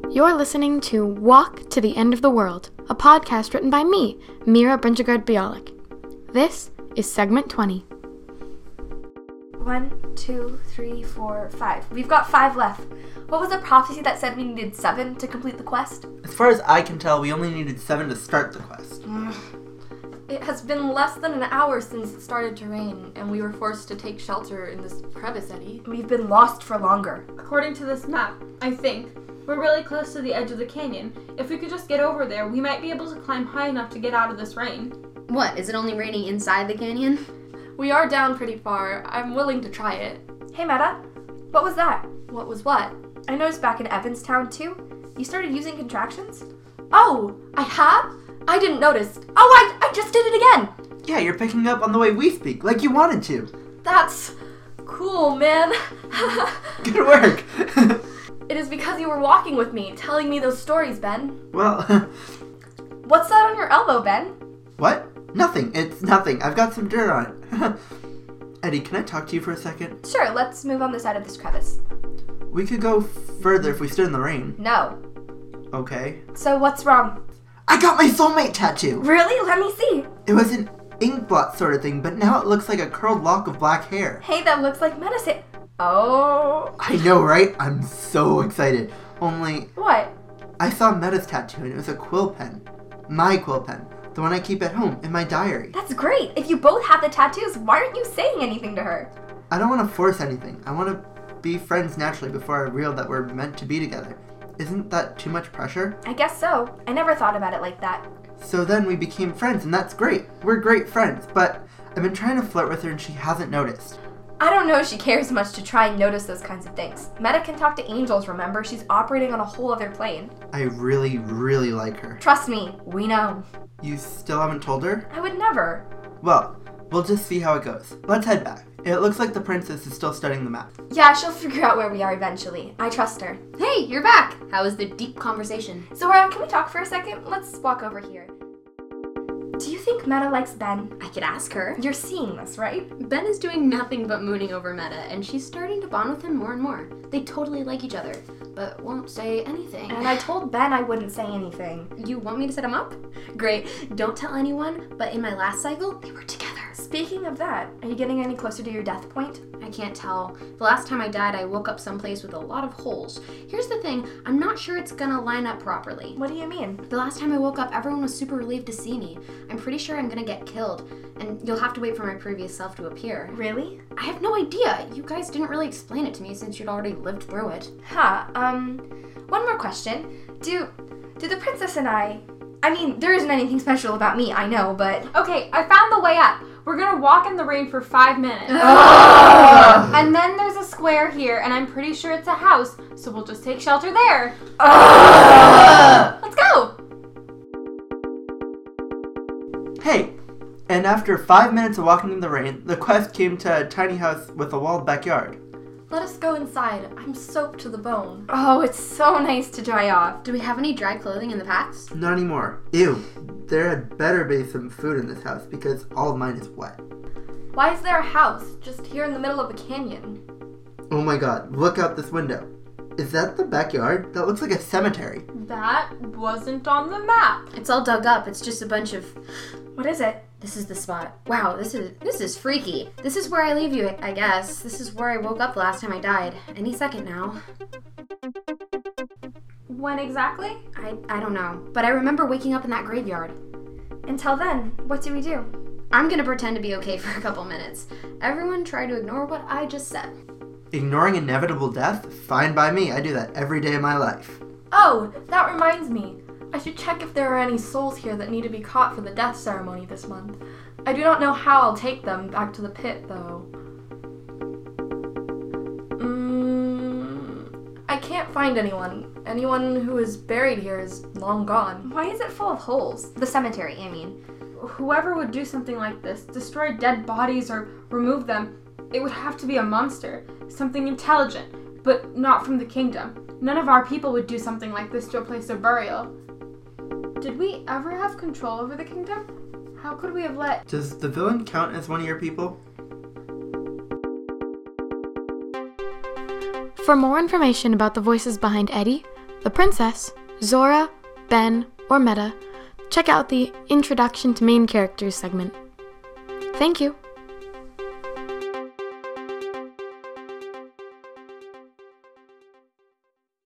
You're listening to Walk to the End of the World, a podcast written by me, Mira Brinjagard-Bialik. This is segment 20. 1, 2, 3, 4, 5. We've got 5 left. What was the prophecy that said we needed 7 to complete the quest? As far as I can tell, we only needed 7 to start the quest. It has been less than an hour since it started to rain, and we were forced to take shelter in this crevice, Eddie. We've been lost for longer. According to this map, I think, we're really close to the edge of the canyon. If we could just get over there, we might be able to climb high enough to get out of this rain. What, is it only raining inside the canyon? We are down pretty far. I'm willing to try it. Hey, Meta. What was that? What was what? I noticed back in Evanstown, too. You started using contractions? Oh, I have? I didn't notice. Oh, I just did it again. Yeah, you're picking up on the way we speak, like you wanted to. That's cool, man. Good work. It is because you were walking with me, telling me those stories, Ben. Well, What's that on your elbow, Ben? what? Nothing. It's nothing. I've got some dirt on it. Eddie, can I talk to you for a second? Sure, let's move on this side of this crevice. We could go further if we stood in the rain. No. Okay. So what's wrong? I got my soulmate tattoo! Really? Let me see. It was an ink blot sort of thing, but now it looks like a curled lock of black hair. Hey, that looks like medicine. Oh. I know, right? I'm so excited. Only, What? I saw Meta's tattoo and it was a quill pen. My quill pen. The one I keep at home, in my diary. That's great. If you both have the tattoos, why aren't you saying anything to her? I don't want to force anything. I want to be friends naturally before I reveal that we're meant to be together. Isn't that too much pressure? I guess so. I never thought about it like that. So then we became friends, and that's great. We're great friends, but I've been trying to flirt with her and she hasn't noticed. I don't know if she cares much to try and notice those kinds of things. Meta can talk to angels, remember? She's operating on a whole other plane. I really, really like her. Trust me, we know. You still haven't told her? I would never. Well, we'll just see how it goes. Let's head back. It looks like the princess is still studying the map. Yeah, she'll figure out where we are eventually. I trust her. Hey, you're back! How was the deep conversation? Zora, can we talk for a second? Let's walk over here. Do you think Meta likes Ben? I could ask her. You're seeing this, right? Ben is doing nothing but mooning over Meta, and she's starting to bond with him more and more. They totally like each other, but won't say anything. And I told Ben I wouldn't say anything. You want me to set him up? Great. Don't tell anyone, but in my last cycle, they were together. Speaking of that, are you getting any closer to your death point? I can't tell. The last time I died, I woke up someplace with a lot of holes. Here's the thing, I'm not sure it's gonna line up properly. What do you mean? The last time I woke up, everyone was super relieved to see me. I'm pretty sure I'm gonna get killed, and you'll have to wait for my previous self to appear. Really? I have no idea. You guys didn't really explain it to me since you'd already lived through it. One more question. Do the princess and I mean, there isn't anything special about me, I know, but... Okay, I found the way up. We're gonna walk in the rain for 5 minutes. And then there's a square here, and I'm pretty sure it's a house, so we'll just take shelter there. Let's go! Hey! And after 5 minutes of walking in the rain, the quest came to a tiny house with a walled backyard. Let us go inside. I'm soaked to the bone. Oh, it's so nice to dry off. Do we have any dry clothing in the packs? Not anymore. Ew. There had better be some food in this house because all of mine is wet. Why is there a house just here in the middle of a canyon? Oh my god, look out this window. Is that the backyard? That looks like a cemetery. That wasn't on the map. It's all dug up. It's just a bunch of... What is it? This is the spot. Wow, this is freaky. This is where I leave you, I guess. This is where I woke up the last time I died. Any second now. When exactly? I don't know. But I remember waking up in that graveyard. Until then, what do we do? I'm gonna pretend to be okay for a couple minutes. Everyone try to ignore what I just said. Ignoring inevitable death? Fine by me. I do that every day of my life. Oh, that reminds me. I should check if there are any souls here that need to be caught for the death ceremony this month. I do not know how I'll take them back to the pit, though. I can't find anyone. Anyone who is buried here is long gone. Why is it full of holes? The cemetery, I mean. Whoever would do something like this, destroy dead bodies or remove them, it would have to be a monster. Something intelligent, but not from the kingdom. None of our people would do something like this to a place of burial. Did we ever have control over the kingdom? How could we have let... Does the villain count as one of your people? For more information about the voices behind Eddie, the princess, Zora, Ben, or Meta, check out the Introduction to Main Characters segment. Thank you.